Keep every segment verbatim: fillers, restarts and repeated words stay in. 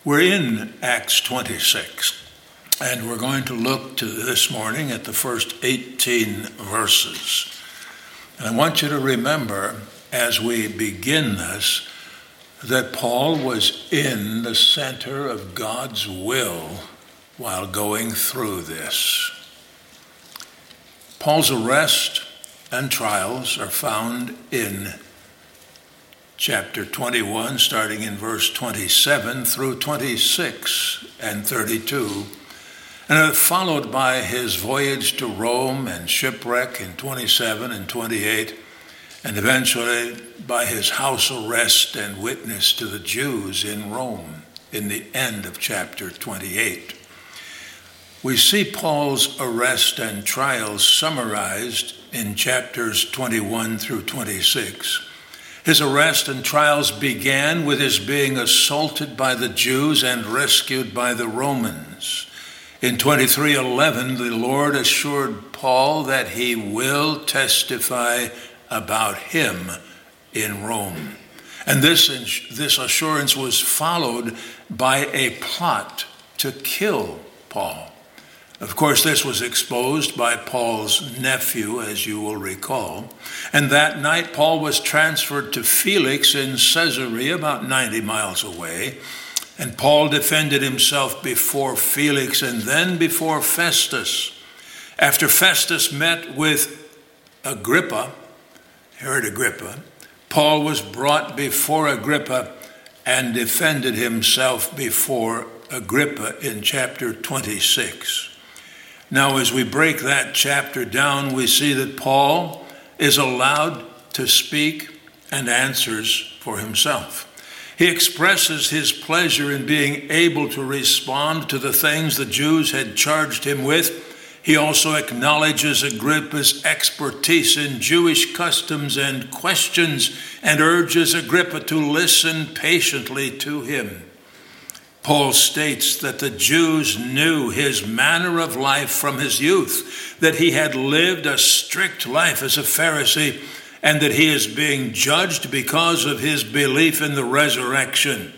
We're in Acts twenty-six, and we're going to look to this morning at the first eighteen verses. And I want you to remember, as we begin this, that Paul was in the center of God's will while going through this. Paul's arrest and trials are found in chapter twenty-one, starting in verse twenty-seven through twenty-six and thirty-two, and are followed by his voyage to Rome and shipwreck in twenty-seven and twenty-eight, and eventually by his house arrest and witness to the Jews in Rome in the end of chapter twenty-eight. We see Paul's arrest and trials summarized in chapters twenty-one through twenty-six. His arrest and trials began with his being assaulted by the Jews and rescued by the Romans. In twenty-three eleven, the Lord assured Paul that he will testify about him in Rome. And this, this assurance was followed by a plot to kill Paul. Of course, this was exposed by Paul's nephew, as you will recall. And that night, Paul was transferred to Felix in Caesarea, about ninety miles away. And Paul defended himself before Felix and then before Festus. After Festus met with Agrippa, Herod Agrippa, Paul was brought before Agrippa and defended himself before Agrippa in chapter twenty-six. Now, as we break that chapter down, we see that Paul is allowed to speak and answers for himself. He expresses his pleasure in being able to respond to the things the Jews had charged him with. He also acknowledges Agrippa's expertise in Jewish customs and questions and urges Agrippa to listen patiently to him. Paul states that the Jews knew his manner of life from his youth, that he had lived a strict life as a Pharisee, and that he is being judged because of his belief in the resurrection.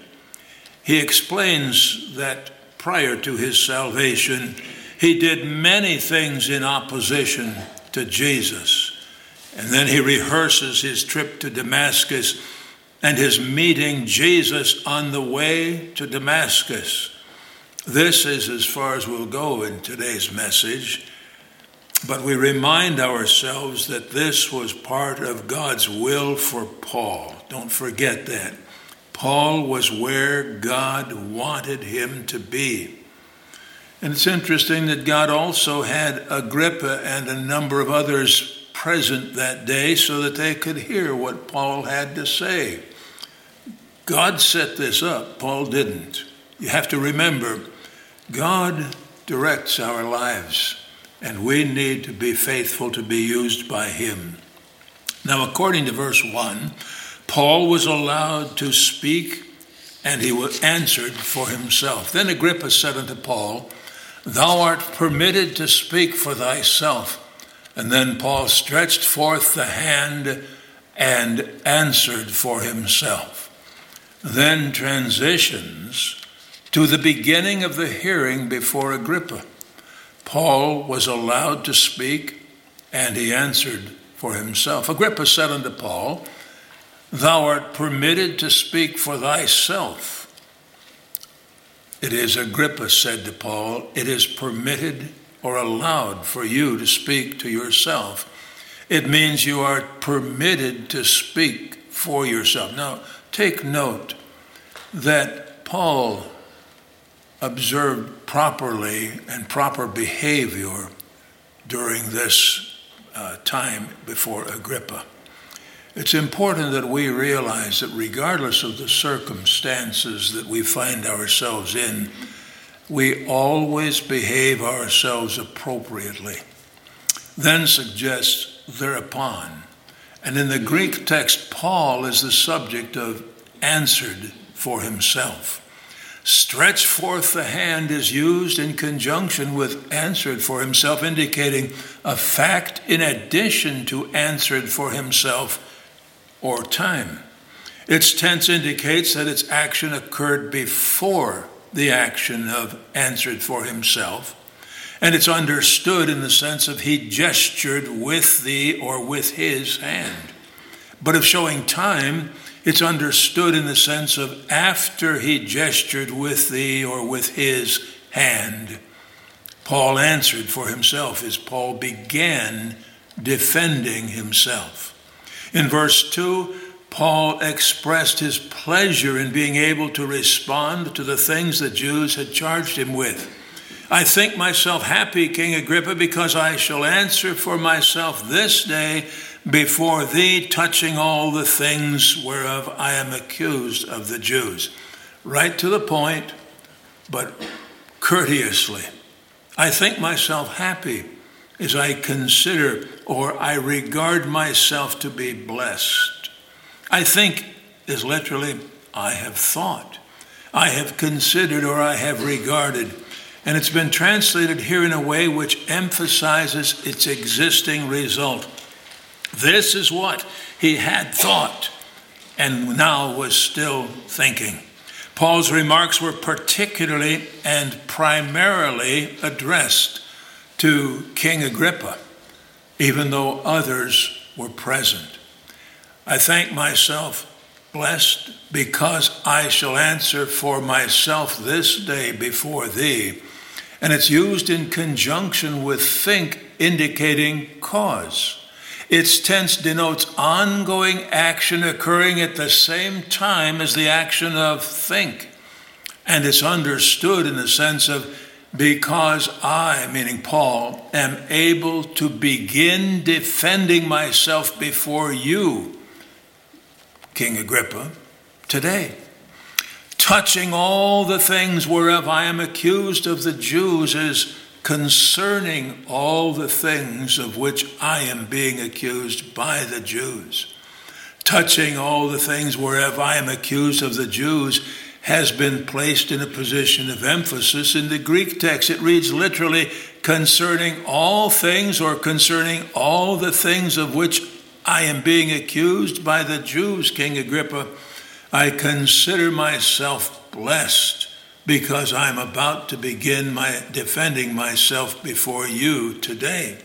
He explains that prior to his salvation, he did many things in opposition to Jesus. And then he rehearses his trip to Damascus and his meeting Jesus on the way to Damascus. This is as far as we'll go in today's message, but we remind ourselves that this was part of God's will for Paul. Don't forget that. Paul was where God wanted him to be. And it's interesting that God also had Agrippa and a number of others present that day so that they could hear what Paul had to say. God set this up. Paul didn't. You have to remember, God directs our lives, and we need to be faithful to be used by him. Now, according to verse one, Paul was allowed to speak, and he was answered for himself. Then Agrippa said unto Paul, Thou art permitted to speak for thyself. And then Paul stretched forth the hand and answered for himself. Then transitions to the beginning of the hearing before Agrippa. Paul was allowed to speak, and he answered for himself. Agrippa said unto Paul, Thou art permitted to speak for thyself. It is, Agrippa said to Paul, it is permitted or allowed for you to speak to yourself. It means you are permitted to speak for yourself. Now, take note that Paul observed properly and proper behavior during this uh, time before Agrippa. It's important that we realize that regardless of the circumstances that we find ourselves in, we always behave ourselves appropriately. Then suggests thereupon. And in the Greek text, Paul is the subject of answered for himself. Stretch forth the hand is used in conjunction with answered for himself, indicating a fact in addition to answered for himself or time. Its tense indicates that its action occurred before the action of answered for himself. And it's understood in the sense of he gestured with the or with his hand. But of showing time, it's understood in the sense of after he gestured with the or with his hand, Paul answered for himself as Paul began defending himself. In verse two, Paul expressed his pleasure in being able to respond to the things the Jews had charged him with. I think myself happy, King Agrippa, because I shall answer for myself this day before thee, touching all the things whereof I am accused of the Jews. Right to the point, but courteously. I think myself happy as I consider or I regard myself to be blessed. I think is literally, I have thought, I have considered, or I have regarded. And it's been translated here in a way which emphasizes its existing result. This is what he had thought and now was still thinking. Paul's remarks were particularly and primarily addressed to King Agrippa, even though others were present. I thank myself blessed because I shall answer for myself this day before thee. And it's used in conjunction with think, indicating cause. Its tense denotes ongoing action occurring at the same time as the action of think. And it's understood in the sense of because I, meaning Paul, am able to begin defending myself before you, King Agrippa, today. Touching all the things whereof I am accused of the Jews is concerning all the things of which I am being accused by the Jews. Touching all the things whereof I am accused of the Jews has been placed in a position of emphasis in the Greek text. It reads literally, concerning all things, or concerning all the things of which I am being accused by the Jews, King Agrippa. I consider myself blessed because I'm about to begin my defending myself before you today.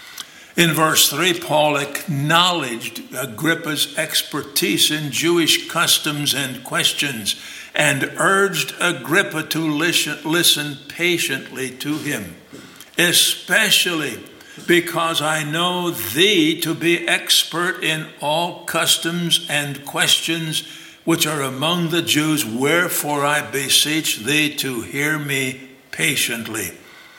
In verse three, Paul acknowledged Agrippa's expertise in Jewish customs and questions and urged Agrippa to listen, listen patiently to him, especially because I know thee to be expert in all customs and questions which are among the Jews, wherefore I beseech thee to hear me patiently.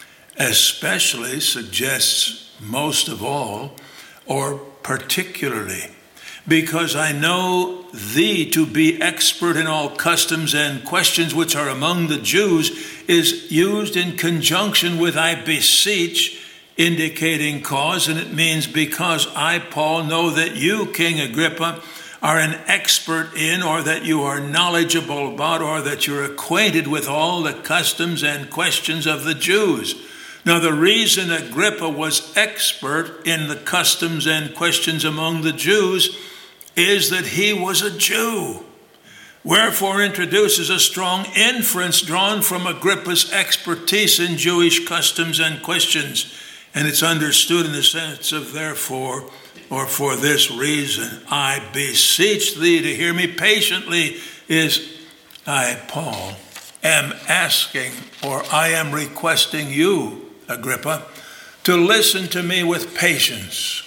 Especially suggests most of all, or particularly, because I know thee to be expert in all customs and questions which are among the Jews, is used in conjunction with I beseech, indicating cause, and it means because I, Paul, know that you, King Agrippa, are an expert in, or that you are knowledgeable about, or that you're acquainted with all the customs and questions of the Jews. Now, the reason Agrippa was expert in the customs and questions among the Jews is that he was a Jew. Wherefore introduces a strong inference drawn from Agrippa's expertise in Jewish customs and questions. And it's understood in the sense of therefore, or for this reason, I beseech thee to hear me patiently, is I, Paul, am asking, or I am requesting you, Agrippa, to listen to me with patience.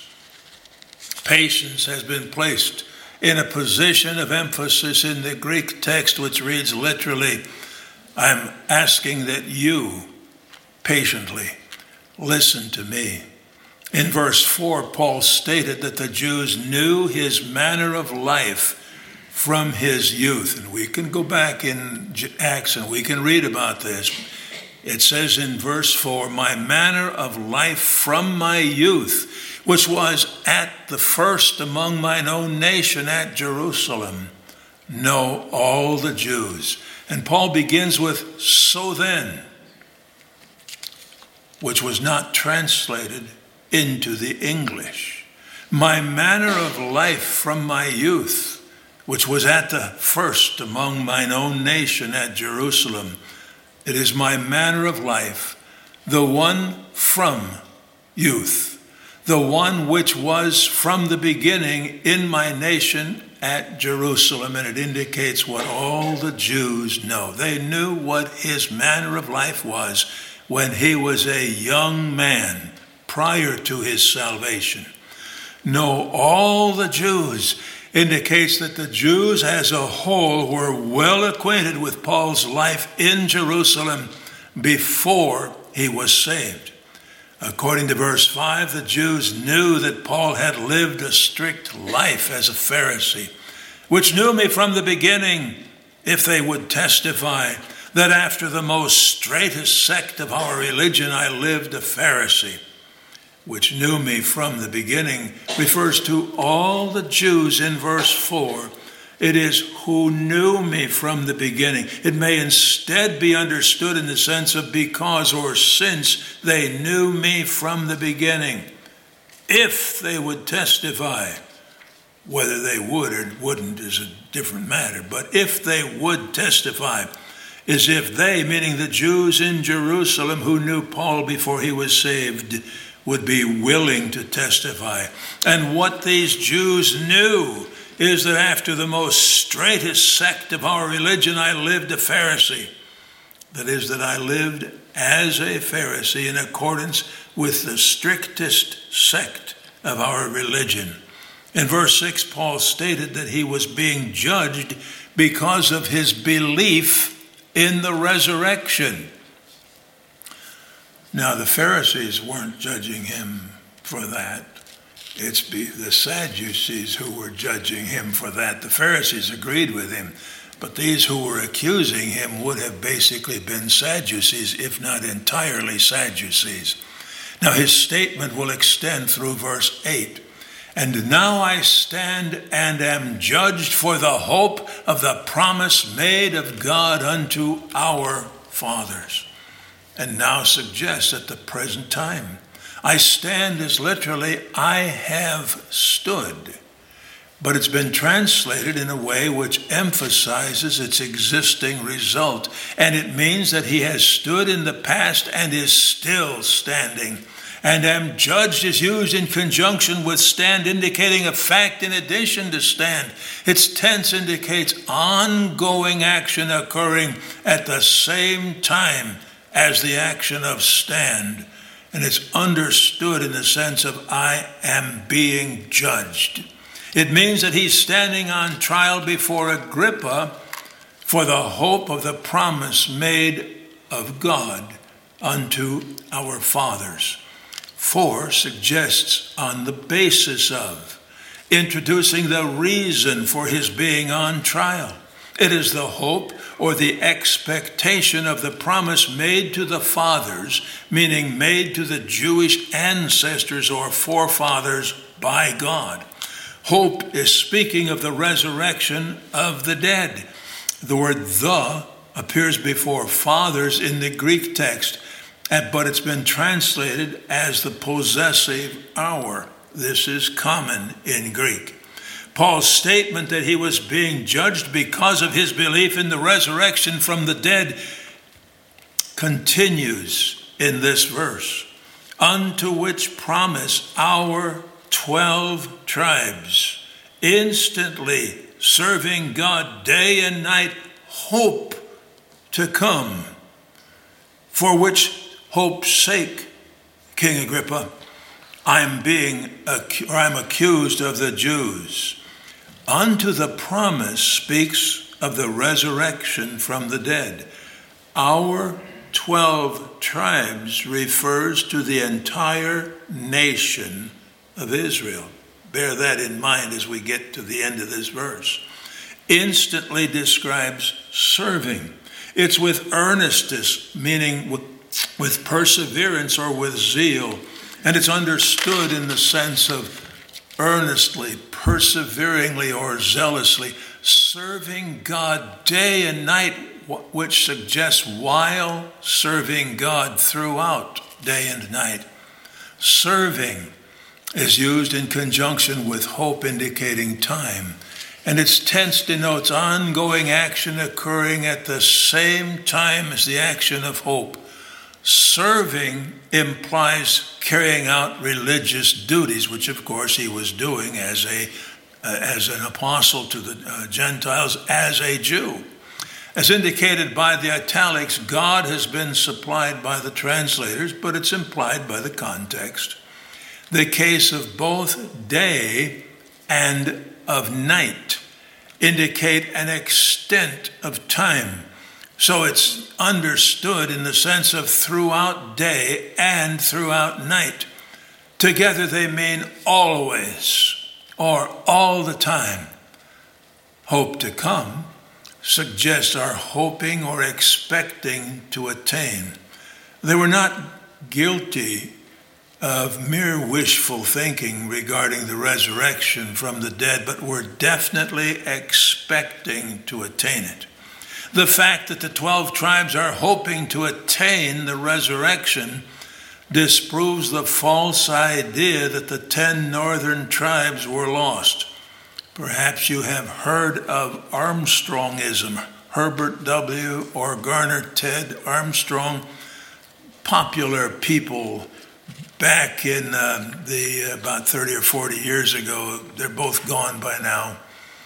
Patience has been placed in a position of emphasis in the Greek text, which reads literally, I'm asking that you patiently listen to me. In verse four, Paul stated that the Jews knew his manner of life from his youth. And we can go back in Acts and we can read about this. It says in verse four, my manner of life from my youth, which was at the first among mine own nation at Jerusalem, know all the Jews. And Paul begins with, so then, which was not translated into the English. My manner of life from my youth, which was at the first among mine own nation at Jerusalem, It is my manner of life, the one from youth, the one which was from the beginning in my nation at Jerusalem. And it indicates what all the Jews know. They knew what his manner of life was when he was a young man prior to his salvation. No, all the Jews indicates that the Jews as a whole were well acquainted with Paul's life in Jerusalem before he was saved. According to verse five, the Jews knew that Paul had lived a strict life as a Pharisee, which knew me from the beginning, if they would testify that after the most straightest sect of our religion I lived a Pharisee. Which knew me from the beginning refers to all the Jews in verse four. It is who knew me from the beginning. It may instead be understood in the sense of because or since they knew me from the beginning. If they would testify, whether they would or wouldn't is a different matter, but if they would testify, as if they, meaning the Jews in Jerusalem who knew Paul before he was saved, would be willing to testify. And what these Jews knew is that after the most straightest sect of our religion, I lived a Pharisee. That is, that I lived as a Pharisee in accordance with the strictest sect of our religion. In verse six, Paul stated that he was being judged because of his belief in the resurrection. Now, the Pharisees weren't judging him for that. It's the Sadducees who were judging him for that. The Pharisees agreed with him, but these who were accusing him would have basically been Sadducees, if not entirely Sadducees. Now, his statement will extend through verse eight. And now I stand and am judged for the hope of the promise made of God unto our fathers. And now suggests at the present time. I stand is literally, I have stood. But it's been translated in a way which emphasizes its existing result. And it means that he has stood in the past and is still standing. And am judged is used in conjunction with stand, indicating a fact in addition to stand. Its tense indicates ongoing action occurring at the same time as the action of stand. And it's understood in the sense of I am being judged. It means that he's standing on trial before Agrippa for the hope of the promise made of God unto our fathers. For suggests on the basis of, introducing the reason for his being on trial. It is the hope or the expectation of the promise made to the fathers, meaning made to the Jewish ancestors or forefathers by God. Hope is speaking of the resurrection of the dead. The word the appears before fathers in the Greek text, but it's been translated as the possessive our. This is common in Greek. Paul's statement that he was being judged because of his belief in the resurrection from the dead continues in this verse. Unto which promise our twelve tribes, instantly serving God day and night, hope to come. For which hope's sake, King Agrippa, I'm being, or I'm accused of the Jews. Unto the promise speaks of the resurrection from the dead. Our twelve tribes refers to the entire nation of Israel. Bear that in mind as we get to the end of this verse. Instantly describes serving. It's with earnestness, meaning with, with perseverance or with zeal. And it's understood in the sense of earnestly, perseveringly, or zealously, serving God day and night, which suggests while serving God throughout day and night. Serving is used in conjunction with hope, indicating time. And its tense denotes ongoing action occurring at the same time as the action of hope. Serving implies carrying out religious duties, which of course he was doing as a uh, as an apostle to the uh, Gentiles, as a Jew. As indicated by the italics, God has been supplied by the translators, but it's implied by the context. The case of both day and of night indicate an extent of time. So it's understood in the sense of throughout day and throughout night. Together they mean always or all the time. Hope to come suggests our hoping or expecting to attain. They were not guilty of mere wishful thinking regarding the resurrection from the dead, but were definitely expecting to attain it. The fact that the twelve tribes are hoping to attain the resurrection disproves the false idea that the ten northern tribes were lost. Perhaps you have heard of Armstrongism, Herbert W. or Garner Ted Armstrong, popular people back in uh, the uh, about thirty or forty years ago. They're both gone by now.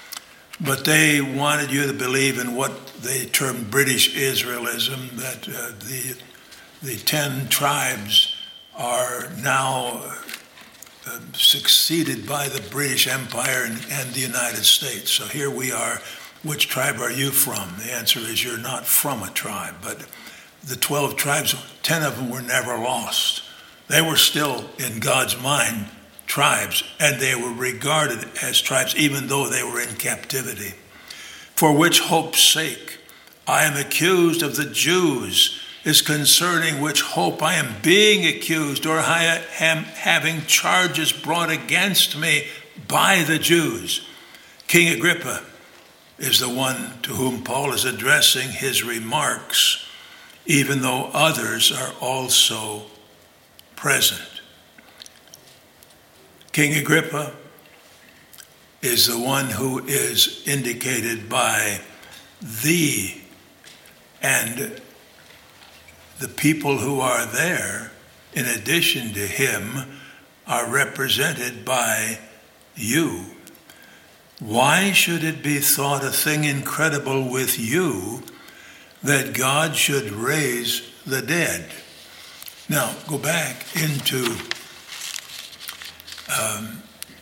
But they wanted you to believe in what they termed British Israelism, that uh, the the ten tribes are now uh, succeeded by the British Empire and, and the United States. So here we are. Which tribe are you from? The answer is you're not from a tribe. But the twelve tribes, ten of them were never lost. They were still, in God's mind, tribes, and they were regarded as tribes even though they were in captivity. For which hope's sake I am accused of the Jews is concerning which hope I am being accused, or I am having charges brought against me by the Jews. King Agrippa is the one to whom Paul is addressing his remarks, even though others are also present. King Agrippa is the one who is indicated by the, and the people who are there, in addition to him, are represented by you. Why should it be thought a thing incredible with you that God should raise the dead? Now, go back into um,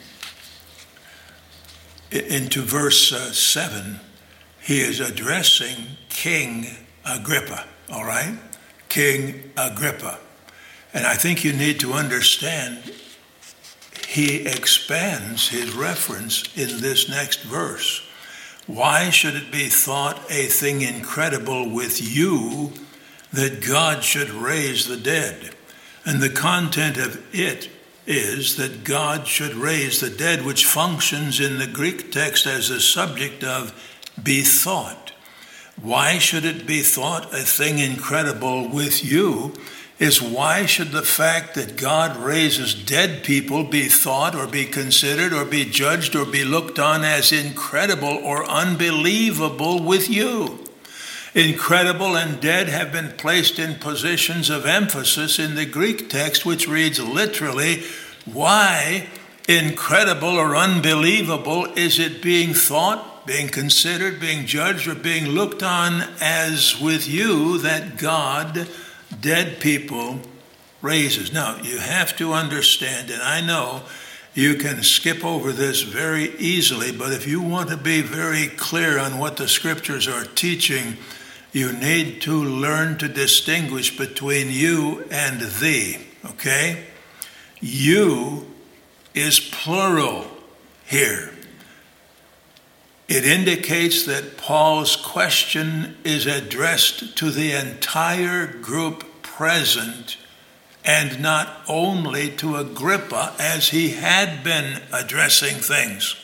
into verse uh, seven. He is addressing King Agrippa, all right? King Agrippa. And I think you need to understand he expands his reference in this next verse. Why should it be thought a thing incredible with you that God should raise the dead? And the content of it is that God should raise the dead, which functions in the Greek text as a subject of be thought. Why should it be thought a thing incredible with you is why should the fact that God raises dead people be thought or be considered or be judged or be looked on as incredible or unbelievable with you? Incredible and dead have been placed in positions of emphasis in the Greek text, which reads literally, why incredible or unbelievable is it being thought, being considered, being judged, or being looked on as with you that God dead people raises? Now, you have to understand, and I know you can skip over this very easily, but if you want to be very clear on what the scriptures are teaching, you need to learn to distinguish between you and thee, okay? You is plural here. It indicates that Paul's question is addressed to the entire group present and not only to Agrippa as he had been addressing things.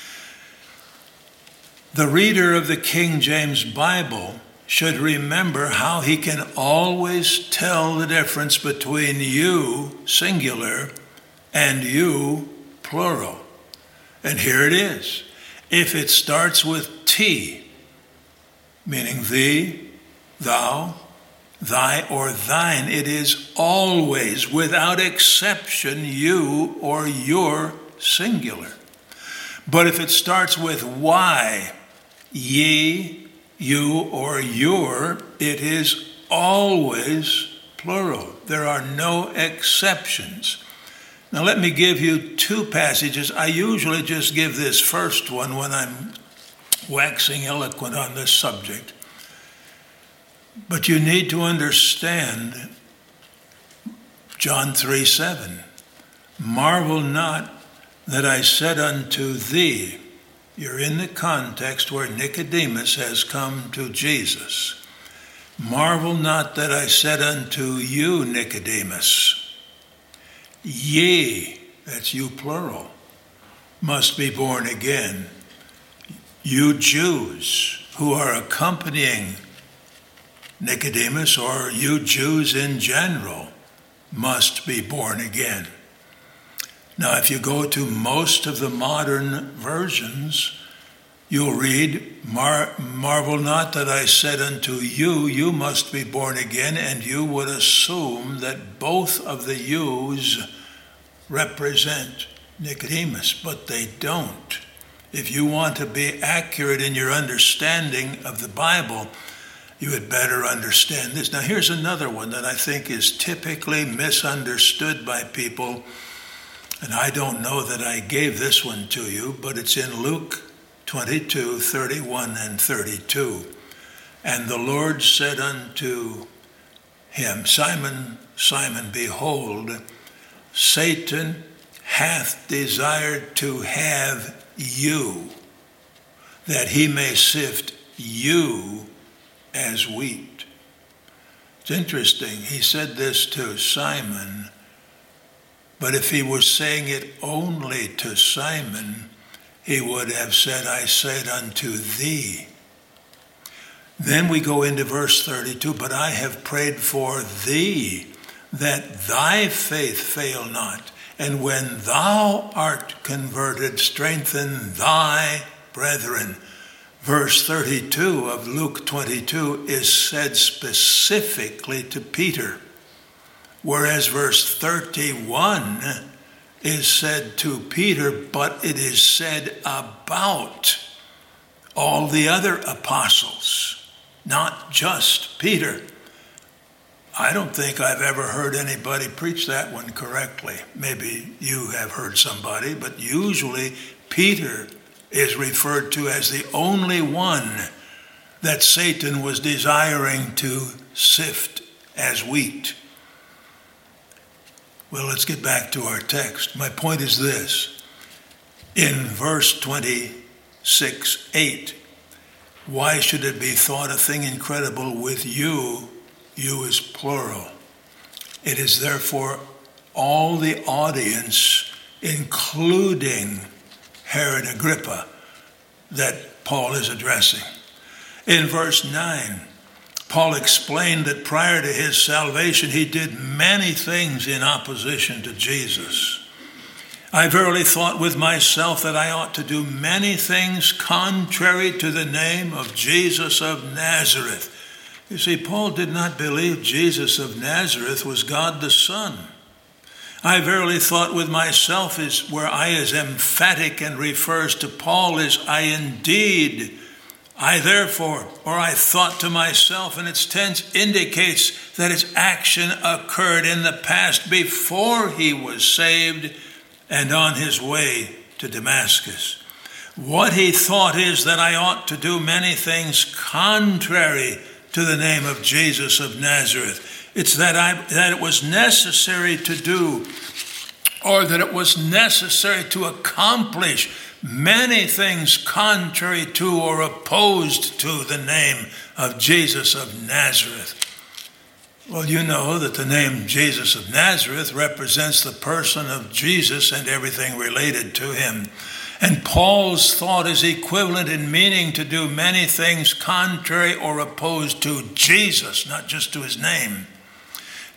The reader of the King James Bible should remember how he can always tell the difference between you, singular, and you, plural. And here it is. if it starts with T, meaning thee, thou, thy, or thine, it is always, without exception, you or your singular. But if it starts with Y, ye, you, or your, it is always plural. There are no exceptions. Now let me give you two passages. I usually just give this first one when I'm waxing eloquent on this subject. But you need to understand John three seven. Marvel not that I said unto thee. You're in the context where Nicodemus has come to Jesus. Marvel not that I said unto you, Nicodemus, ye, that's you plural, must be born again. You Jews who are accompanying Nicodemus, or you Jews in general, must be born again. Now, if you go to most of the modern versions, you'll read, Mar- marvel not that I said unto you, you must be born again, and you would assume that both of the yous represent Nicodemus, but they don't. If you want to be accurate in your understanding of the Bible, you had better understand this. Now, here's another one that I think is typically misunderstood by people, and I don't know that I gave this one to you, but it's in Luke twenty-two, thirty-one and thirty-two. And the Lord said unto him, Simon, Simon, behold, Satan hath desired to have you, that he may sift you as wheat. It's interesting. He said this to Simon, but if he was saying it only to Simon, he would have said, I said unto thee. Then we go into verse thirty-two, but I have prayed for thee, that thy faith fail not. And when thou art converted, strengthen thy brethren. Verse thirty-two of Luke twenty-two is said specifically to Peter, whereas verse thirty-one is said to Peter, but it is said about all the other apostles, not just Peter. I don't think I've ever heard anybody preach that one correctly. Maybe you have heard somebody, but usually Peter is referred to as the only one that Satan was desiring to sift as wheat. Well, let's get back to our text. My point is this. In verse twenty-six, eight, why should it be thought a thing incredible with you? You is plural. It is therefore all the audience, including Herod Agrippa, that Paul is addressing. In verse nine, Paul explained that prior to his salvation, he did many things in opposition to Jesus. I verily thought with myself that I ought to do many things contrary to the name of Jesus of Nazareth. You see, Paul did not believe Jesus of Nazareth was God the Son. I verily thought with myself is where I is emphatic and refers to Paul is I indeed, I therefore, or I thought to myself, and its tense indicates that its action occurred in the past before he was saved and on his way to Damascus. What he thought is that I ought to do many things contrary to the name of Jesus of Nazareth. It's that I that it was necessary to do, or that it was necessary to accomplish many things contrary to or opposed to the name of Jesus of Nazareth. Well, you know that the name Jesus of Nazareth represents the person of Jesus and everything related to him. And Paul's thought is equivalent in meaning to do many things contrary or opposed to Jesus, not just to his name.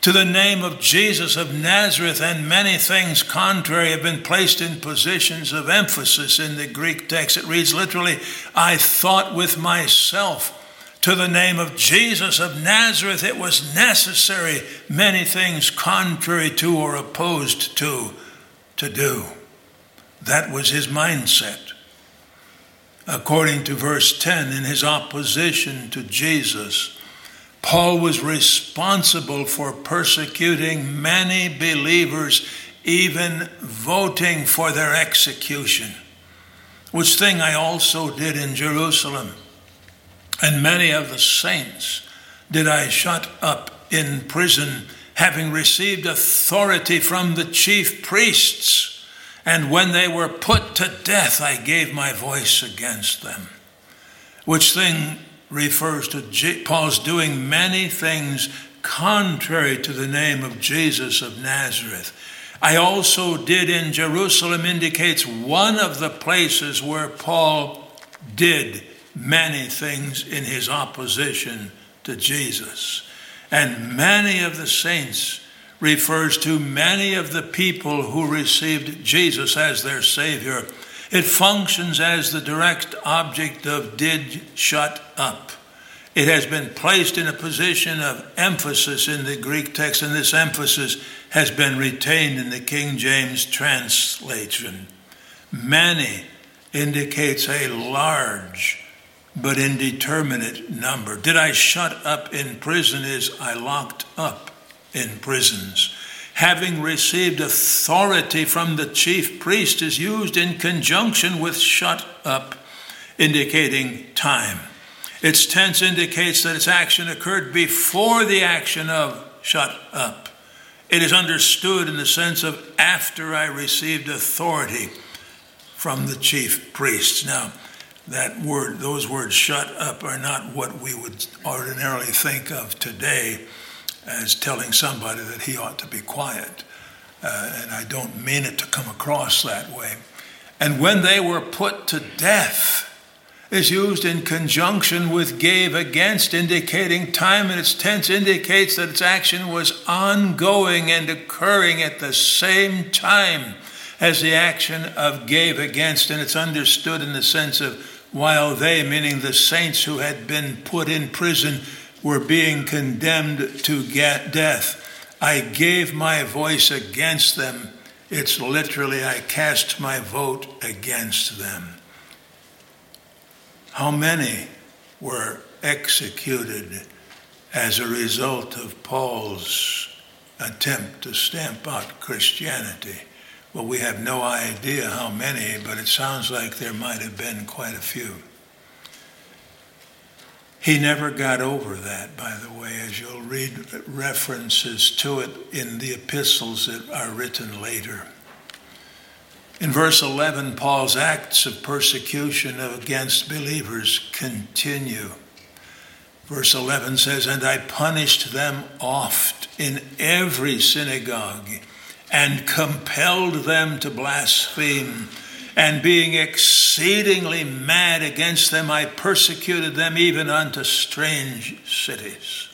To the name of Jesus of Nazareth, and many things contrary have been placed in positions of emphasis in the Greek text. It reads literally, I thought with myself, to the name of Jesus of Nazareth, it was necessary many things contrary to or opposed to, to do. That was his mindset. According to verse ten, in his opposition to Jesus, Paul was responsible for persecuting many believers, even voting for their execution, which thing I also did in Jerusalem. And many of the saints did I shut up in prison, having received authority from the chief priests. And when they were put to death, I gave my voice against them. Which thing refers to G- Paul's doing many things contrary to the name of Jesus of Nazareth. I also did in Jerusalem indicates one of the places where Paul did many things in his opposition to Jesus. And many of the saints refers to many of the people who received Jesus as their Savior. It functions as the direct object of did shut up. It has been placed in a position of emphasis in the Greek text, and this emphasis has been retained in the King James translation. Many indicates a large but indeterminate number. Did I shut up in prison is I locked up in prisons. Having received authority from the chief priest is used in conjunction with shut up, indicating time. Its tense indicates that its action occurred before the action of shut up. It is understood in the sense of after I received authority from the chief priests. Now, that word, those words shut up are not what we would ordinarily think of today as telling somebody that he ought to be quiet. Uh, and I don't mean it to come across that way. And when they were put to death is used in conjunction with gave against, indicating time, and its tense indicates that its action was ongoing and occurring at the same time as the action of gave against. And it's understood in the sense of while they, meaning the saints who had been put in prison, were being condemned to get death, I gave my voice against them. It's literally, I cast my vote against them. How many were executed as a result of Paul's attempt to stamp out Christianity? Well, we have no idea how many, but it sounds like there might have been quite a few. He never got over that, by the way, as you'll read references to it in the epistles that are written later. In verse eleven, Paul's acts of persecution against believers continue. Verse eleven says, and I punished them oft in every synagogue and compelled them to blaspheme. And being exceedingly mad against them, I persecuted them even unto strange cities.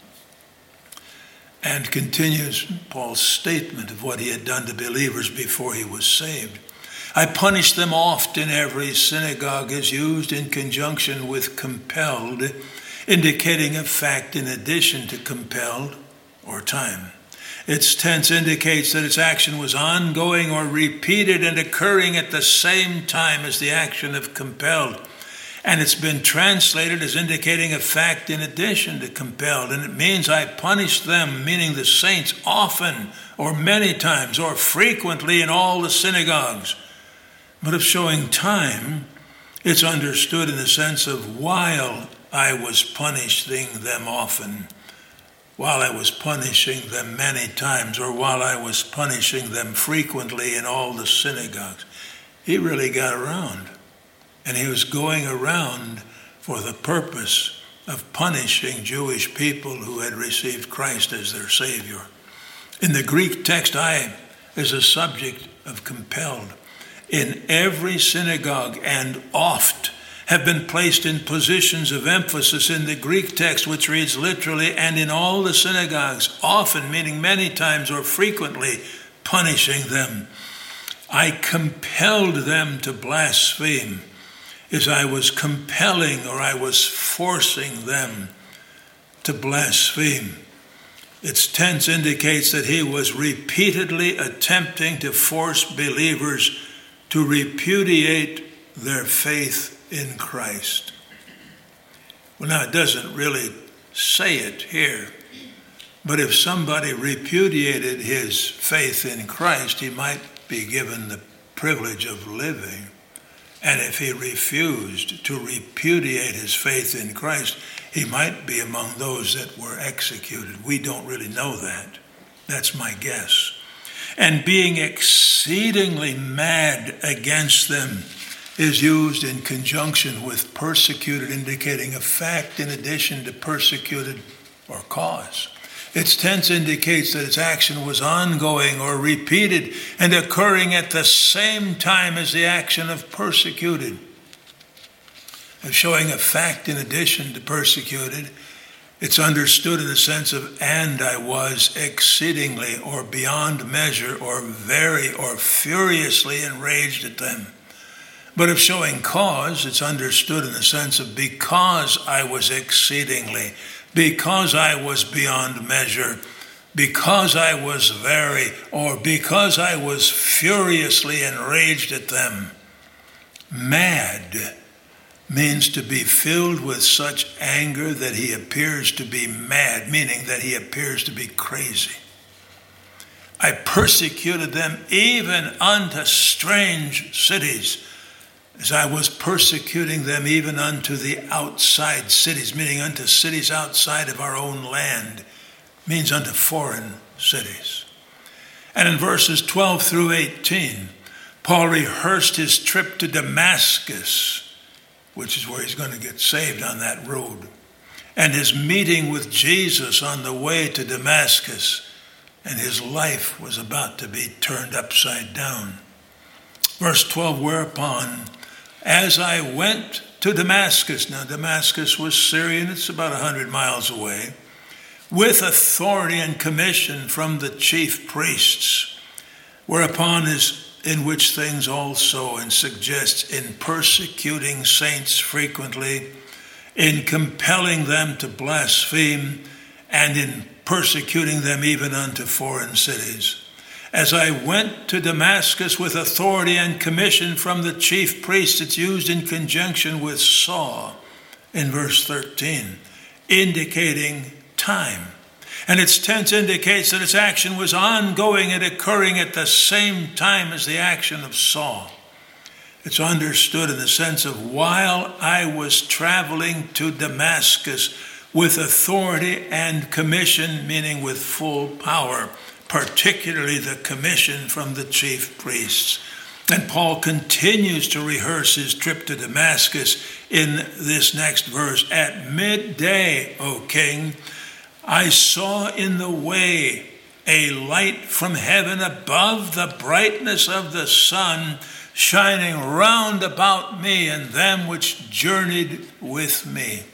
And continues Paul's statement of what he had done to believers before he was saved. I punished them oft in every synagogue is used in conjunction with compelled, indicating a fact in addition to compelled or time. Its tense indicates that its action was ongoing or repeated and occurring at the same time as the action of compelled. And it's been translated as indicating a fact in addition to compelled. And it means I punished them, meaning the saints, often or many times or frequently in all the synagogues. But of showing time, it's understood in the sense of while I was punishing them often, while I was punishing them many times, or while I was punishing them frequently in all the synagogues. He really got around. And he was going around for the purpose of punishing Jewish people who had received Christ as their Savior. In the Greek text, I is a subject of compelled. In every synagogue and oft have been placed in positions of emphasis in the Greek text, which reads literally, and in all the synagogues, often, meaning many times or frequently, punishing them. I compelled them to blaspheme, as I was compelling or I was forcing them to blaspheme. Its tense indicates that he was repeatedly attempting to force believers to repudiate their faith in Christ. Well, now it doesn't really say it here, but if somebody repudiated his faith in Christ, he might be given the privilege of living. And if he refused to repudiate his faith in Christ, he might be among those that were executed. We don't really know that. That's my guess. And being exceedingly mad against them is used in conjunction with persecuted, indicating a fact in addition to persecuted or cause. Its tense indicates that its action was ongoing or repeated and occurring at the same time as the action of persecuted. Of showing a fact in addition to persecuted, it's understood in the sense of, and I was exceedingly or beyond measure or very or furiously enraged at them. But of showing cause, it's understood in the sense of because I was exceedingly, because I was beyond measure, because I was very, or because I was furiously enraged at them. Mad means to be filled with such anger that he appears to be mad, meaning that he appears to be crazy. I persecuted them even unto strange cities, as I was persecuting them even unto the outside cities, meaning unto cities outside of our own land, means unto foreign cities. And in verses twelve through eighteen, Paul rehearsed his trip to Damascus, which is where he's going to get saved on that road, and his meeting with Jesus on the way to Damascus, and his life was about to be turned upside down. Verse twelve, whereupon, as I went to Damascus, now Damascus was Syrian, it's about one hundred miles away, with authority and commission from the chief priests, whereupon is in which things also, and suggests in persecuting saints frequently, in compelling them to blaspheme, and in persecuting them even unto foreign cities. As I went to Damascus with authority and commission from the chief priests, it's used in conjunction with saw in verse thirteen, indicating time. And its tense indicates that its action was ongoing and occurring at the same time as the action of saw. It's understood in the sense of while I was traveling to Damascus with authority and commission, meaning with full power, particularly the commission from the chief priests. And Paul continues to rehearse his trip to Damascus in this next verse. At midday, O king, I saw in the way a light from heaven above the brightness of the sun, shining round about me and them which journeyed with me.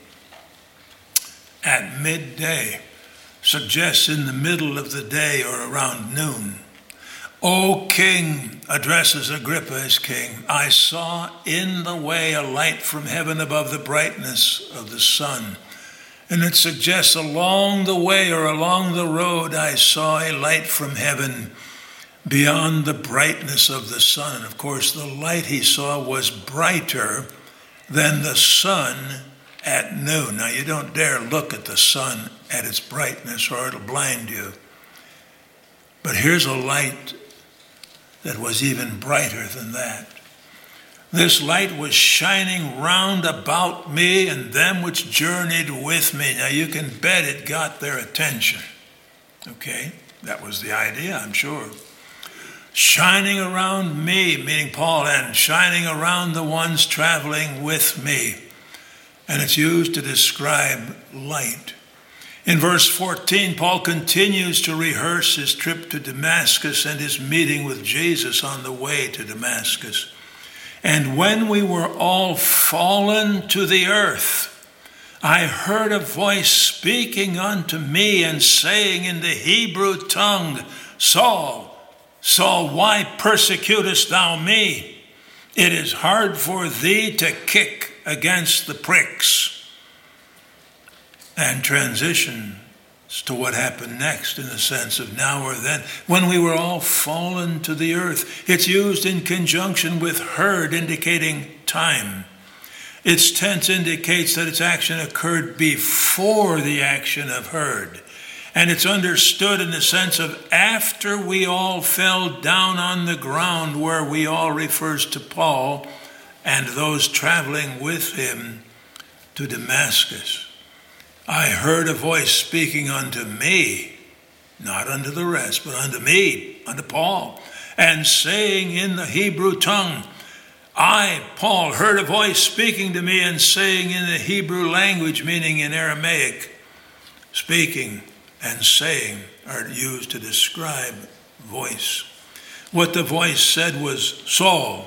At midday suggests in the middle of the day or around noon. O king, addresses Agrippa as king, I saw in the way a light from heaven above the brightness of the sun. And it suggests along the way or along the road I saw a light from heaven beyond the brightness of the sun. And of course, the light he saw was brighter than the sun at noon. Now, you don't dare look at the sun at its brightness or it'll blind you. But here's a light that was even brighter than that. This light was shining round about me and them which journeyed with me. Now, you can bet it got their attention. Okay? That was the idea, I'm sure. Shining around me, meaning Paul, and shining around the ones traveling with me. And it's used to describe light. In verse fourteen, Paul continues to rehearse his trip to Damascus and his meeting with Jesus on the way to Damascus. And when we were all fallen to the earth, I heard a voice speaking unto me and saying in the Hebrew tongue, Saul, Saul, why persecutest thou me? It is hard for thee to kick against the pricks. And transition to what happened next in the sense of now or then. When we were all fallen to the earth, it's used in conjunction with heard, indicating time. Its tense indicates that its action occurred before the action of heard. And it's understood in the sense of after we all fell down on the ground, where we all refers to Paul and those traveling with him to Damascus. I heard a voice speaking unto me, not unto the rest, but unto me, unto Paul, and saying in the Hebrew tongue, I, Paul, heard a voice speaking to me and saying in the Hebrew language, meaning in Aramaic. Speaking and saying are used to describe voice. What the voice said was, Saul,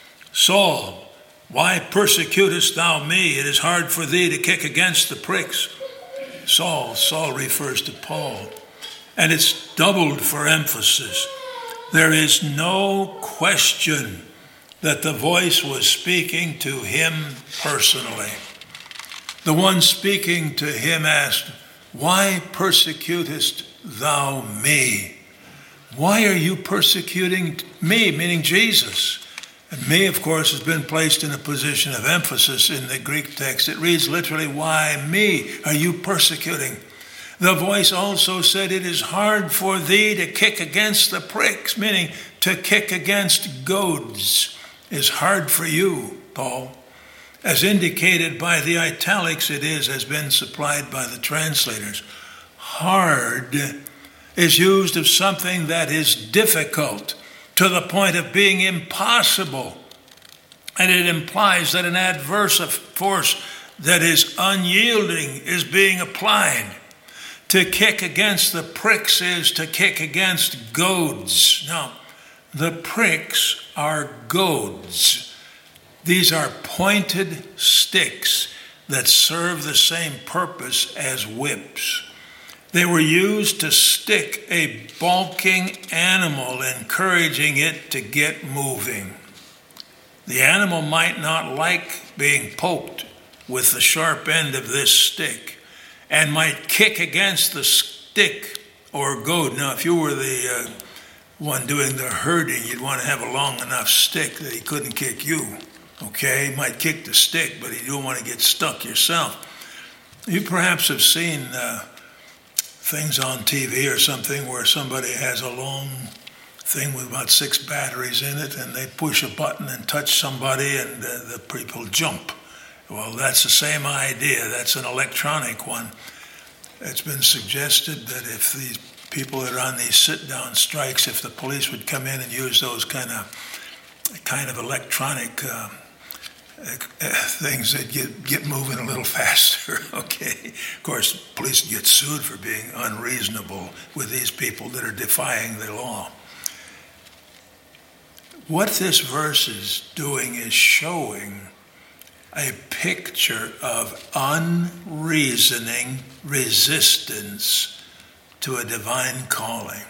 Saul, why persecutest thou me? It is hard for thee to kick against the pricks. Saul, Saul refers to Paul. And it's doubled for emphasis. There is no question that the voice was speaking to him personally. The one speaking to him asked, why persecutest thou me? Why are you persecuting me, meaning Jesus? And me, of course, has been placed in a position of emphasis in the Greek text. It reads literally, why me are you persecuting? The voice also said, it is hard for thee to kick against the pricks, meaning to kick against goads is hard for you, Paul. As indicated by the italics, it is, has been supplied by the translators. Hard is used of something that is difficult to the point of being impossible. And it implies that an adverse force that is unyielding is being applied. To kick against the pricks is to kick against goads. Now, the pricks are goads. These are pointed sticks that serve the same purpose as whips. They were used to stick a balking animal, encouraging it to get moving. The animal might not like being poked with the sharp end of this stick and might kick against the stick or goad. Now, if you were the uh, one doing the herding, you'd want to have a long enough stick that he couldn't kick you. Okay, he might kick the stick, but you don't want to get stuck yourself. You perhaps have seen uh, things on T V or something where somebody has a long thing with about six batteries in it, and they push a button and touch somebody, and uh, the people jump. Well, that's the same idea. That's an electronic one. It's been suggested that if these people that are on these sit-down strikes, if the police would come in and use those kind of kind of electronic uh, things, that get get moving a little faster. Okay, of course, police get sued for being unreasonable with these people that are defying the law. What this verse is doing is showing a picture of unreasoning resistance to a divine calling.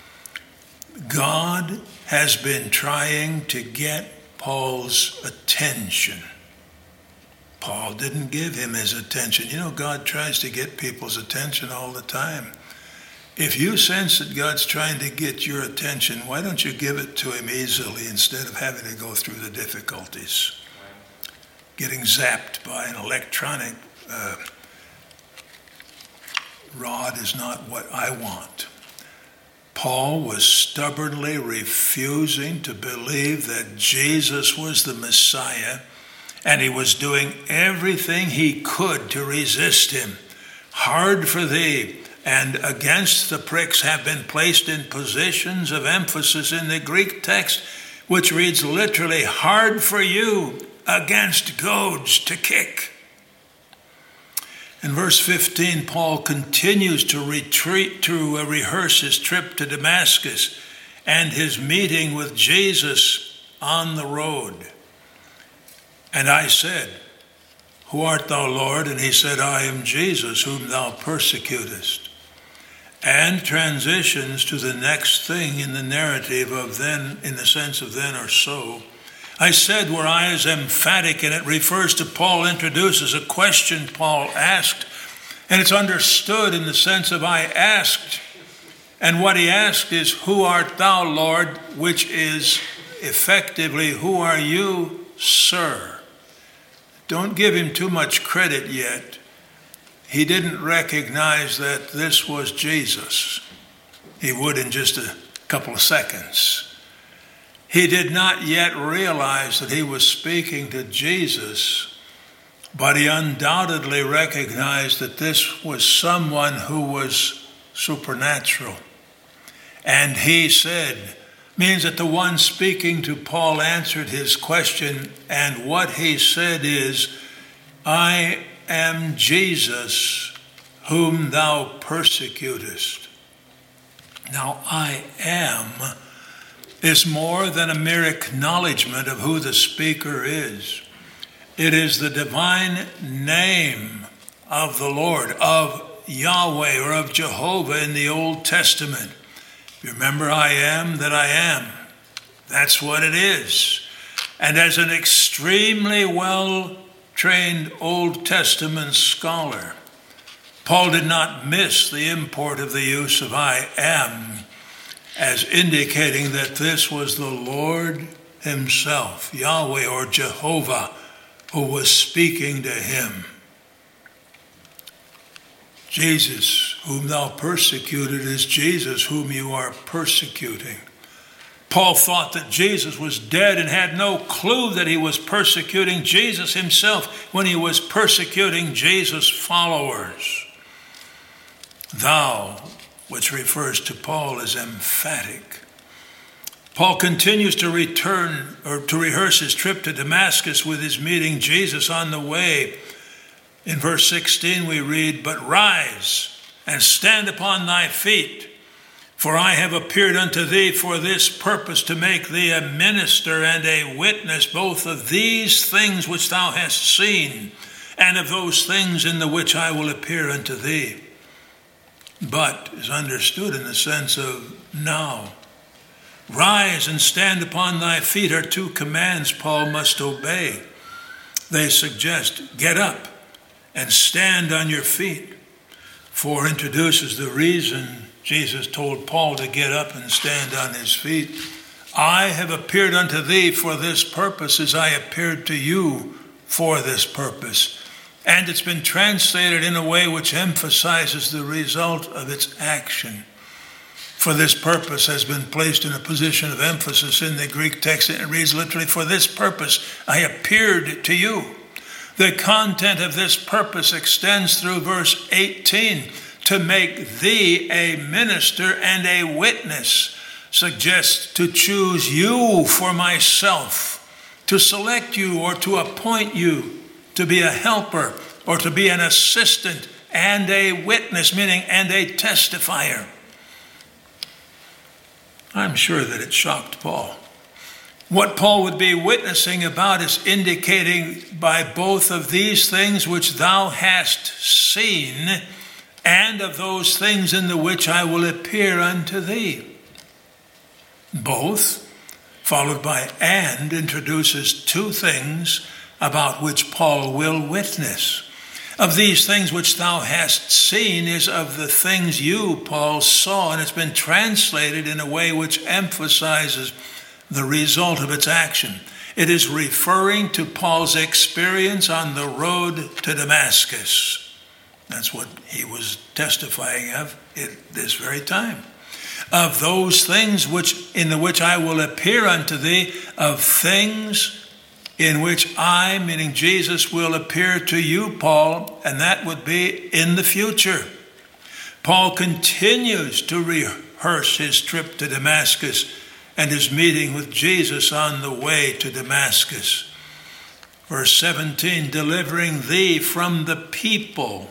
God has been trying to get Paul's attention. Paul didn't give him his attention. You know, God tries to get people's attention all the time. If you sense that God's trying to get your attention, why don't you give it to him easily instead of having to go through the difficulties? Getting zapped by an electronic uh, rod is not what I want. Paul was stubbornly refusing to believe that Jesus was the Messiah, and he was doing everything he could to resist him. Hard for thee and against the pricks have been placed in positions of emphasis in the Greek text, which reads literally, hard for you against goads to kick. In verse fifteen, Paul continues to retreat to uh, rehearse his trip to Damascus and his meeting with Jesus on the road. And I said, Who art thou, Lord? And he said, I am Jesus, whom thou persecutest. And transitions to the next thing in the narrative of then, in the sense of then or so. I said, were I as emphatic, and it refers to Paul, introduces a question Paul asked, and it's understood in the sense of I asked. And what he asked is, Who art thou, Lord? Which is effectively, who are you, sir? Don't give him too much credit yet. He didn't recognize that this was Jesus. He would in just a couple of seconds. He did not yet realize that he was speaking to Jesus, but he undoubtedly recognized that this was someone who was supernatural. And he said, means that the one speaking to Paul answered his question, and what he said is, I am Jesus, whom thou persecutest. Now, I am is more than a mere acknowledgement of who the speaker is. It is the divine name of the Lord, of Yahweh or of Jehovah in the Old Testament. You remember, I am that I am. That's what it is. And as an extremely well-trained Old Testament scholar, Paul did not miss the import of the use of I am as indicating that this was the Lord himself, Yahweh or Jehovah, who was speaking to him. Jesus, whom thou persecuted, is Jesus whom you are persecuting. Paul thought that Jesus was dead and had no clue that he was persecuting Jesus himself when he was persecuting Jesus' followers. Thou, which refers to Paul, is emphatic. Paul continues to return or to rehearse his trip to Damascus with his meeting Jesus on the way. In verse sixteen we read, But rise and stand upon thy feet, for I have appeared unto thee for this purpose, to make thee a minister and a witness both of these things which thou hast seen, and of those things in the which I will appear unto thee. But is understood in the sense of now. Rise and stand upon thy feet are two commands Paul must obey. They suggest get up and stand on your feet. For introduces the reason Jesus told Paul to get up and stand on his feet. I have appeared unto thee for this purpose, as I appeared to you for this purpose. And it's been translated in a way which emphasizes the result of its action. For this purpose has been placed in a position of emphasis in the Greek text. It reads literally, for this purpose I appeared to you. The content of this purpose extends through verse eighteen. To make thee a minister and a witness suggests to choose you for myself, to select you or to appoint you to be a helper or to be an assistant and a witness, meaning and a testifier. I'm sure that it shocked Paul. What Paul would be witnessing about is indicating by both of these things which thou hast seen, and of those things in the which I will appear unto thee. Both, followed by and, introduces two things about which Paul will witness. Of these things which thou hast seen is of the things you, Paul, saw, and it's been translated in a way which emphasizes the result of its action. It is referring to Paul's experience on the road to Damascus. That's what he was testifying of at this very time. Of those things which in the which I will appear unto thee, of things in which I, meaning Jesus, will appear to you, Paul, and that would be in the future. Paul continues to rehearse his trip to Damascus and his meeting with Jesus on the way to Damascus. Verse seventeen, delivering thee from the people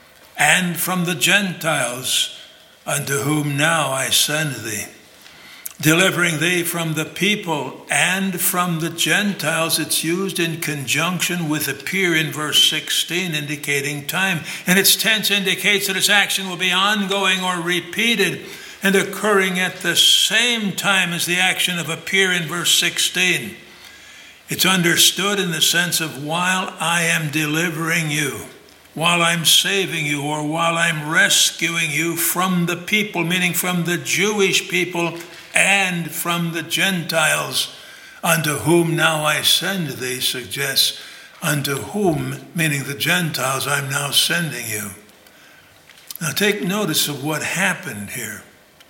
and from the Gentiles, unto whom now I send thee. delivering thee from the people and from the Gentiles. It's used in conjunction with appear in verse sixteen, indicating time. And its tense indicates that its action will be ongoing or repeated and occurring at the same time as the action of appear in verse sixteen. It's understood in the sense of while I am delivering you, while I'm saving you, or while I'm rescuing you from the people, meaning from the Jewish people and from the Gentiles, unto whom now I send thee, suggests unto whom, meaning the Gentiles, I'm now sending you. Now take notice of what happened here.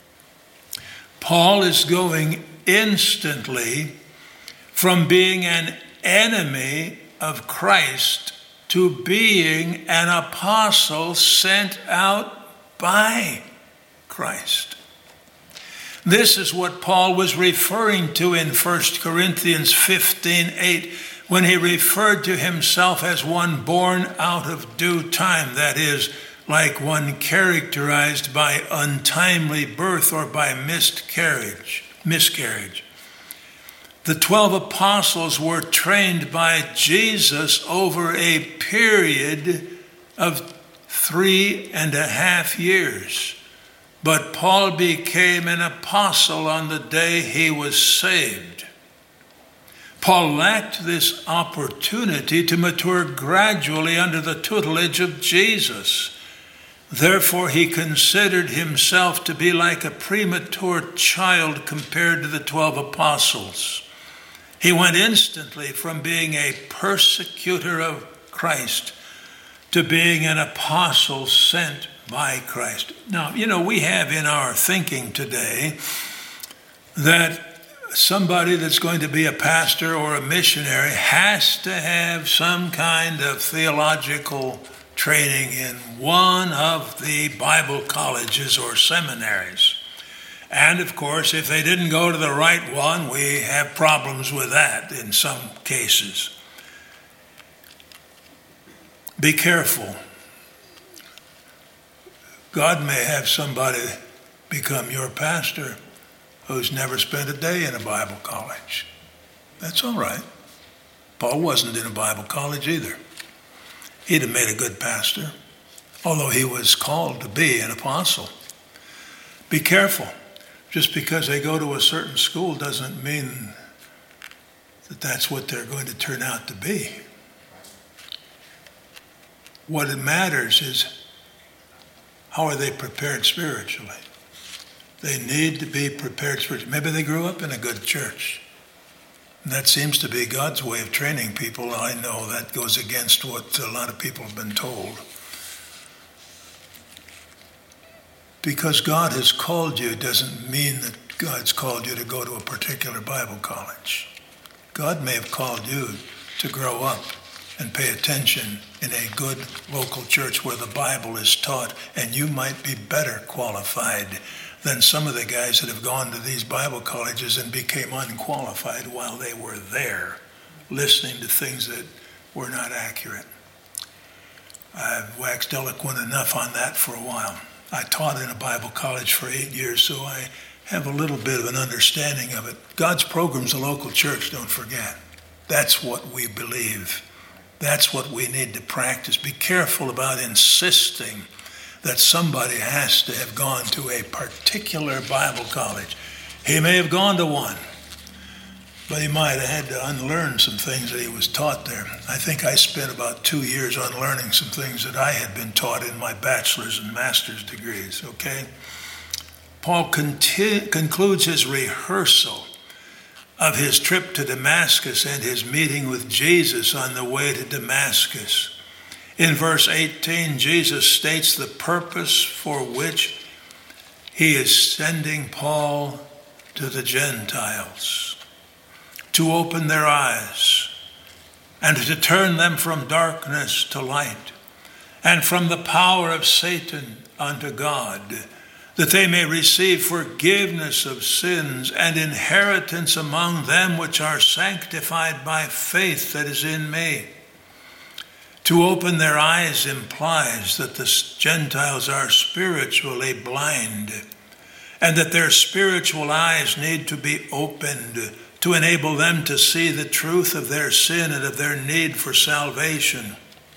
Paul is going instantly from being an enemy of Christ to being an apostle sent out by Christ. This is what Paul was referring to in First Corinthians fifteen eight, when he referred to himself as one born out of due time, that is, like one characterized by untimely birth or by miscarriage. miscarriage. The twelve apostles were trained by Jesus over a period of three and a half years. But Paul became an apostle on the day he was saved. Paul lacked this opportunity to mature gradually under the tutelage of Jesus. Therefore, he considered himself to be like a premature child compared to the twelve apostles. He went instantly from being a persecutor of Christ to being an apostle sent by Christ. Now, you know, we have in our thinking today that somebody that's going to be a pastor or a missionary has to have some kind of theological training in one of the Bible colleges or seminaries. And of course, if they didn't go to the right one, we have problems with that in some cases. Be careful. God may have somebody become your pastor who's never spent a day in a Bible college. That's all right. Paul wasn't in a Bible college either. He'd have made a good pastor, although he was called to be an apostle. Be careful. Just because they go to a certain school doesn't mean that that's what they're going to turn out to be. What it matters is, how are they prepared spiritually? They need to be prepared spiritually. Maybe they grew up in a good church. And that seems to be God's way of training people. I know that goes against what a lot of people have been told. Because God has called you doesn't mean that God's called you to go to a particular Bible college. God may have called you to grow up and pay attention in a good local church where the Bible is taught, and you might be better qualified than some of the guys that have gone to these Bible colleges and became unqualified while they were there, listening to things that were not accurate. I've waxed eloquent enough on that for a while. I taught in a Bible college for eight years, so I have a little bit of an understanding of it. God's program's a local church, don't forget. That's what we believe. That's what we need to practice. Be careful about insisting that somebody has to have gone to a particular Bible college. He may have gone to one, but he might have had to unlearn some things that he was taught there. I think I spent about two years unlearning some things that I had been taught in my bachelor's and master's degrees, okay? Paul conti- concludes his rehearsal of his trip to Damascus and his meeting with Jesus on the way to Damascus. In verse eighteen, Jesus states the purpose for which he is sending Paul to the Gentiles: to open their eyes and to turn them from darkness to light and from the power of Satan unto God, that they may receive forgiveness of sins and inheritance among them which are sanctified by faith that is in me. To open their eyes implies that the Gentiles are spiritually blind, and that their spiritual eyes need to be opened to enable them to see the truth of their sin and of their need for salvation.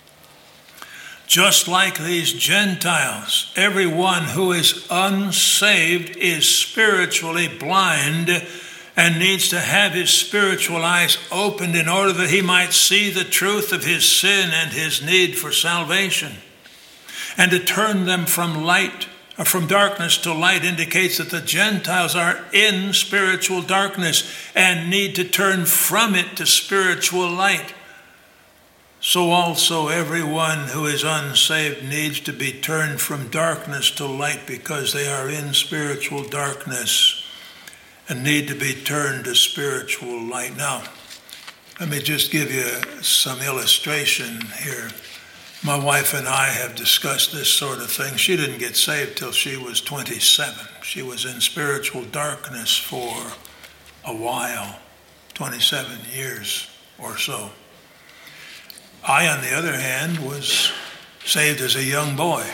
Just like these Gentiles, everyone who is unsaved is spiritually blind and needs to have his spiritual eyes opened in order that he might see the truth of his sin and his need for salvation. And to turn them from light, or from darkness to light, indicates that the Gentiles are in spiritual darkness and need to turn from it to spiritual light. So also everyone who is unsaved needs to be turned from darkness to light because they are in spiritual darkness and need to be turned to spiritual light. Now, let me just give you some illustration here. My wife and I have discussed this sort of thing. She didn't get saved till she was twenty-seven. She was in spiritual darkness for a while, twenty-seven years or so. I, on the other hand, was saved as a young boy.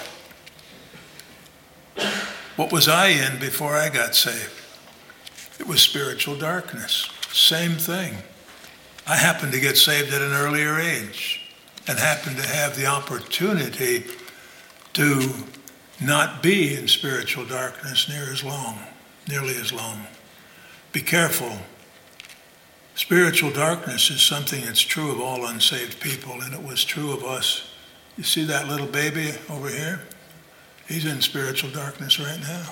What was I in before I got saved? It was spiritual darkness. Same thing. I happened to get saved at an earlier age and happened to have the opportunity to not be in spiritual darkness near as long, nearly as long. Be careful. Spiritual darkness is something that's true of all unsaved people, and it was true of us. You see that little baby over here? He's in spiritual darkness right now.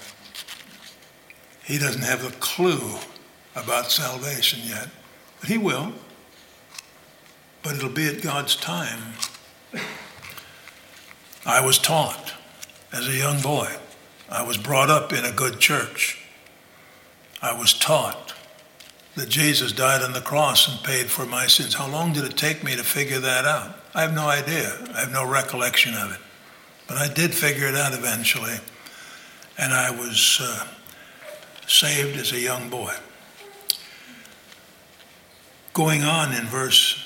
He doesn't have a clue about salvation yet, but he will. But it'll be at God's time. I was taught as a young boy. I was brought up in a good church. I was taught that Jesus died on the cross and paid for my sins. How long did it take me to figure that out? I have no idea. I have no recollection of it. But I did figure it out eventually. And I was uh, saved as a young boy. Going on in verse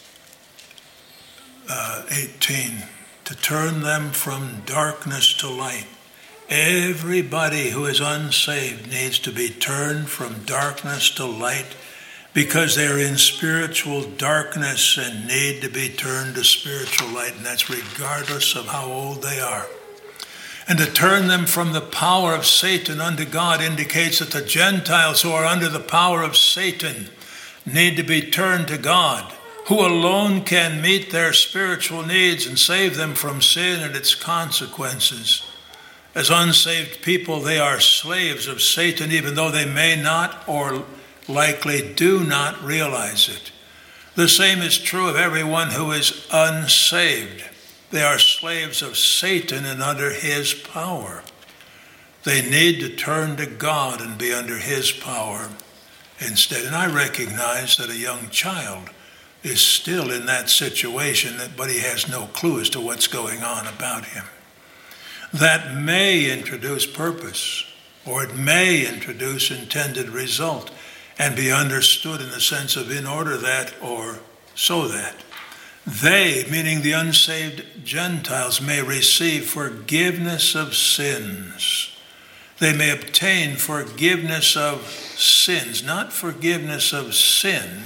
uh, eighteen, to turn them from darkness to light. Everybody who is unsaved needs to be turned from darkness to light because they're in spiritual darkness and need to be turned to spiritual light, and that's regardless of how old they are. And to turn them from the power of Satan unto God indicates that the Gentiles who are under the power of Satan need to be turned to God, who alone can meet their spiritual needs and save them from sin and its consequences. As unsaved people, they are slaves of Satan, even though they may not or likely do not realize it. The same is true of everyone who is unsaved. They are slaves of Satan and under his power. They need to turn to God and be under his power instead. And I recognize that a young child is still in that situation, but he has no clue as to what's going on about him. That may introduce purpose, or it may introduce intended result, and be understood in the sense of in order that or so that. They, meaning the unsaved Gentiles, may receive forgiveness of sins. They may obtain forgiveness of sins, not forgiveness of sin.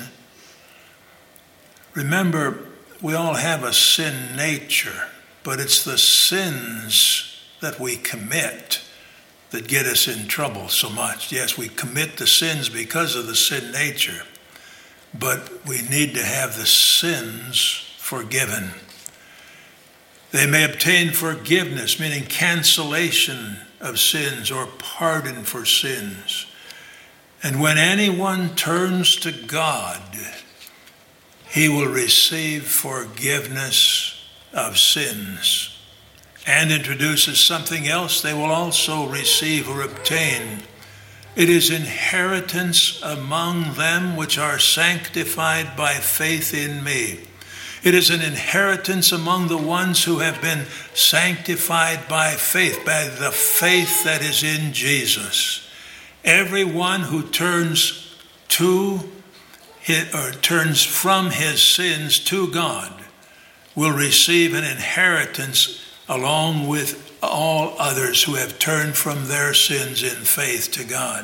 Remember, we all have a sin nature, but it's the sins that we commit that get us in trouble so much. Yes, we commit the sins because of the sin nature, but we need to have the sins forgiven. They may obtain forgiveness, meaning cancellation of sins or pardon for sins. And when anyone turns to God, he will receive forgiveness of sins. And introduces something else they will also receive or obtain. It is inheritance among them which are sanctified by faith in me. It is an inheritance among the ones who have been sanctified by faith, by the faith that is in Jesus. Everyone who turns to his, or turns from his sins to God will receive an inheritance along with all others who have turned from their sins in faith to God.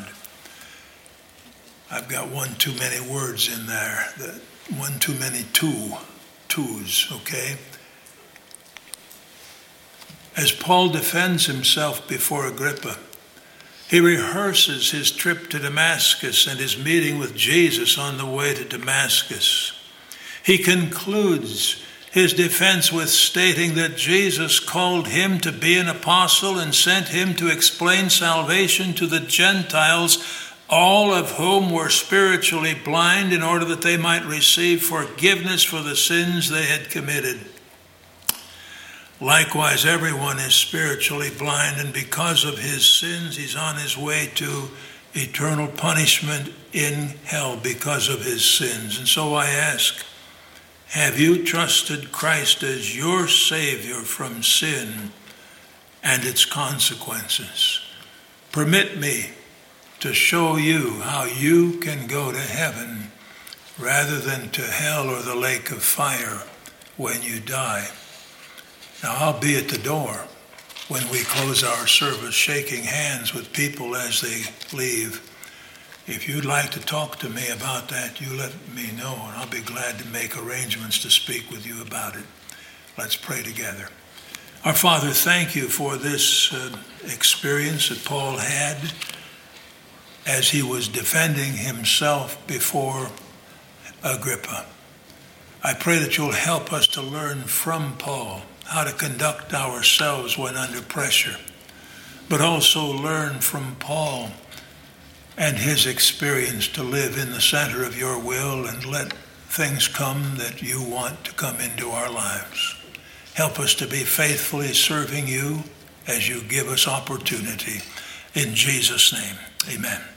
I've got one too many words in there, one too many two, twos, okay? As Paul defends himself before Agrippa, he rehearses his trip to Damascus and his meeting with Jesus on the way to Damascus. He concludes his defense with stating that Jesus called him to be an apostle and sent him to explain salvation to the Gentiles, all of whom were spiritually blind, in order that they might receive forgiveness for the sins they had committed. Likewise, everyone is spiritually blind, and because of his sins, he's on his way to eternal punishment in hell because of his sins. And so I ask, have you trusted Christ as your Savior from sin and its consequences? Permit me to show you how you can go to heaven rather than to hell or the lake of fire when you die. Now, I'll be at the door when we close our service, shaking hands with people as they leave. If you'd like to talk to me about that, you let me know, and I'll be glad to make arrangements to speak with you about it. Let's pray together. Our Father, thank you for this uh, experience that Paul had as he was defending himself before Agrippa. I pray that you'll help us to learn from Paul how to conduct ourselves when under pressure, but also learn from Paul and his experience to live in the center of your will and let things come that you want to come into our lives. Help us to be faithfully serving you as you give us opportunity. In Jesus' name, amen.